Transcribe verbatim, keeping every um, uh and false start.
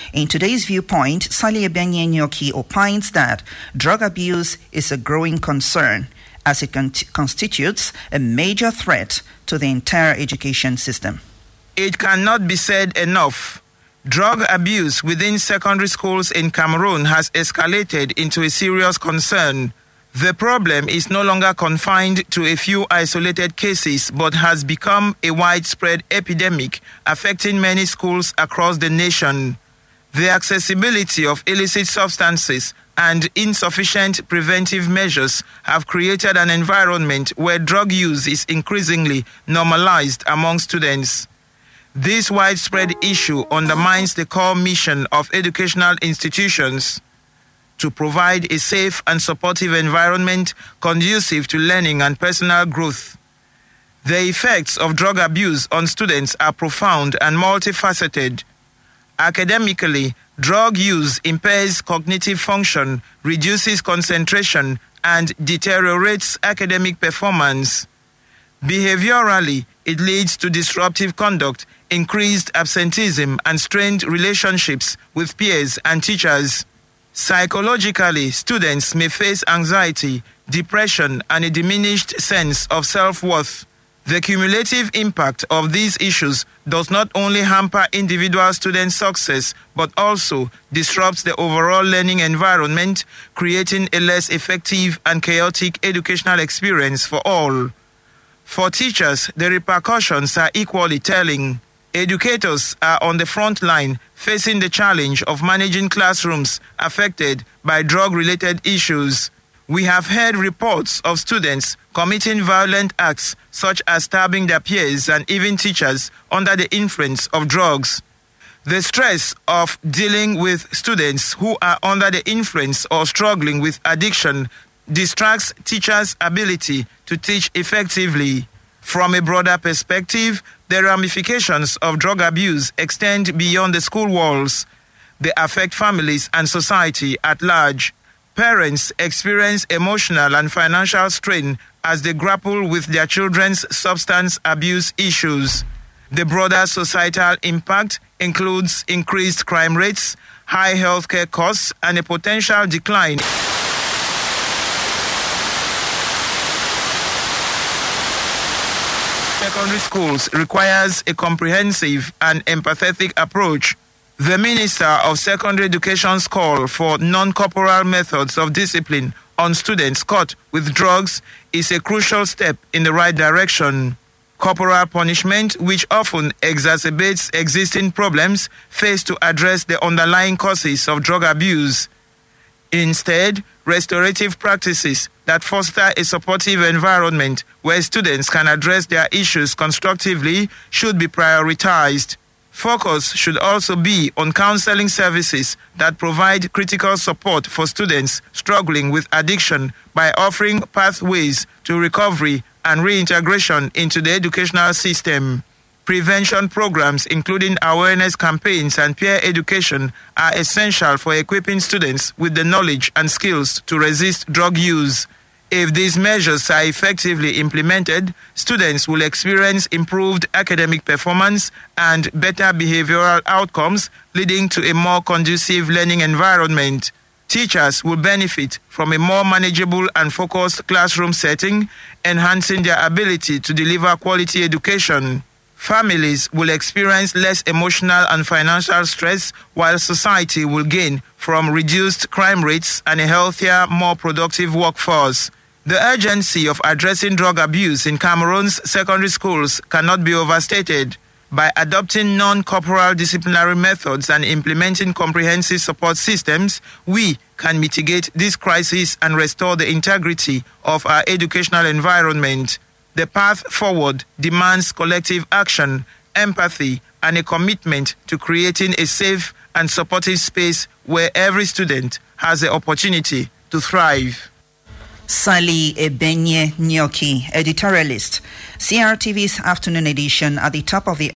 In today's Viewpoint, Sally Ebenye Nyoki opines that drug abuse is a growing concern as it con- constitutes a major threat to the entire education system. It cannot be said enough. Drug abuse within secondary schools in Cameroon has escalated into a serious concern. The problem is no longer confined to a few isolated cases, but has become a widespread epidemic affecting many schools across the nation. The accessibility of illicit substances and insufficient preventive measures have created an environment where drug use is increasingly normalized among students. This widespread issue undermines the core mission of educational institutions to provide a safe and supportive environment conducive to learning and personal growth. The effects of drug abuse on students are profound and multifaceted. Academically, drug use impairs cognitive function, reduces concentration, and deteriorates academic performance. Behaviorally, it leads to disruptive conduct, increased absenteeism, and strained relationships with peers and teachers. Psychologically, students may face anxiety, depression, and a diminished sense of self-worth. The cumulative impact of these issues does not only hamper individual student success, but also disrupts the overall learning environment, creating a less effective and chaotic educational experience for all. For teachers, the repercussions are equally telling. Educators are on the front line, facing the challenge of managing classrooms affected by drug-related issues. We have heard reports of students committing violent acts such as stabbing their peers and even teachers under the influence of drugs. The stress of dealing with students who are under the influence or struggling with addiction distracts teachers' ability to teach effectively. From a broader perspective, the ramifications of drug abuse extend beyond the school walls. They affect families and society at large. Parents experience emotional and financial strain as they grapple with their children's substance abuse issues. The broader societal impact includes increased crime rates, high healthcare costs, and a potential decline. Secondary schools requires a comprehensive and empathetic approach. The Minister of Secondary Education's call for non-corporal methods of discipline on students caught with drugs is a crucial step in the right direction. Corporal punishment, which often exacerbates existing problems, fails to address the underlying causes of drug abuse. Instead, restorative practices that foster a supportive environment where students can address their issues constructively should be prioritized. Focus should also be on counseling services that provide critical support for students struggling with addiction by offering pathways to recovery and reintegration into the educational system. Prevention programs, including awareness campaigns and peer education, are essential for equipping students with the knowledge and skills to resist drug use. If these measures are effectively implemented, students will experience improved academic performance and better behavioral outcomes, leading to a more conducive learning environment. Teachers will benefit from a more manageable and focused classroom setting, enhancing their ability to deliver quality education. Families will experience less emotional and financial stress, while society will gain from reduced crime rates and a healthier, more productive workforce. The urgency of addressing drug abuse in Cameroon's secondary schools cannot be overstated. By adopting non-corporal disciplinary methods and implementing comprehensive support systems, we can mitigate this crisis and restore the integrity of our educational environment. The path forward demands collective action, empathy, and a commitment to creating a safe and supportive space where every student has the opportunity to thrive. Sally Ebenye Nyoki, editorialist. C R T V's afternoon edition at the top of the